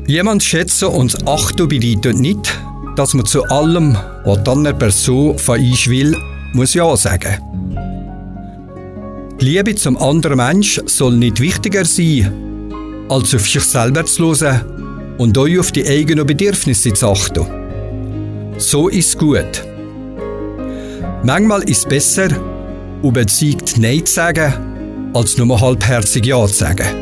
Jemand schätzen und achten bedeutet nicht, dass man zu allem, was die andere Person von uns will, muss Ja sagen. Die Liebe zum anderen Menschen soll nicht wichtiger sein, als auf sich selber zu hören und euch auf die eigenen Bedürfnisse zu achten. So ist es gut. Manchmal ist es besser, überzeugt Nein zu sagen, als nur halbherzig Ja zu sagen.